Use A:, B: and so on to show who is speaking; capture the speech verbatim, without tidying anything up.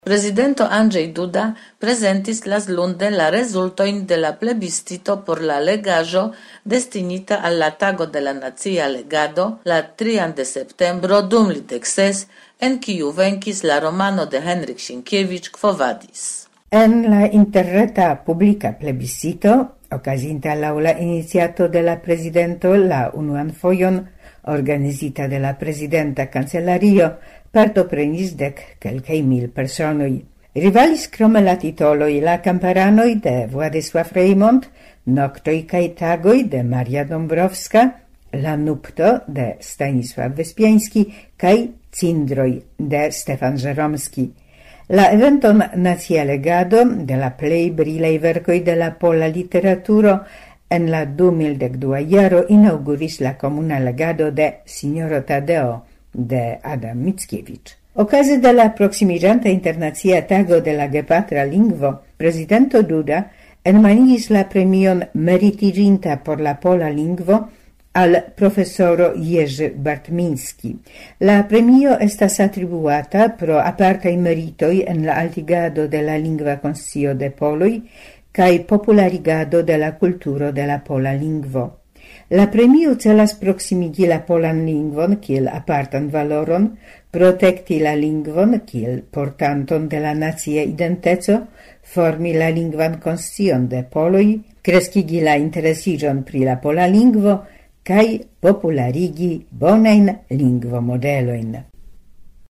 A: Presidento Andrzej Duda presentis laslunde la rezultojn de la plebiscito por la legaĵo destinita al la tago de la nacia legado la trian de septembro dum li dek ses, en kiu venkis la romano de Henryk Sienkiewicz Quo Vadis.
B: En la interreta publica plebiscito, okazinta laŭ la iniciato de la presidento la unuan fojon, organizita de la presidenta kancelario, partoprenis dek kelkaj mil personoj. Rivalis krome la titoloj La kamparanoj de Władysław Reymont, Noktoj kaj tagoj de Maria Dąbrowska, La nupto de Stanisław Wyspiański kaj Cindroj de Stefan Żeromski. La eventon Nacia Legado de la plej brilaj verkoj de la pola literaturo en la du mil dek dua jaro inauguris la Komuna Legado de Signoro Tadeo de Adam Mickiewicz. Okaze de la proksimiĝanta internacia tago de la gepatra lingvo, prezidento Duda enmanigis la premion meritiĝinta por la pola lingvo al profesoro Jerzy Bartminski. La premio estas atribuata pro apartaj meritoj en la altigado de la lingva konscio de poloj kaj popularigado de la kulturo de la pola lingvo. La premio celas proksimigi la polan lingvon kiel apartan valoron, protekti la lingvon kiel portanton de la nacia identeco, formi la lingvan konscion de poloj, kreskigi la interesiĝon pri la pola lingvo kaj popularigi bonajn lingvomodelojn.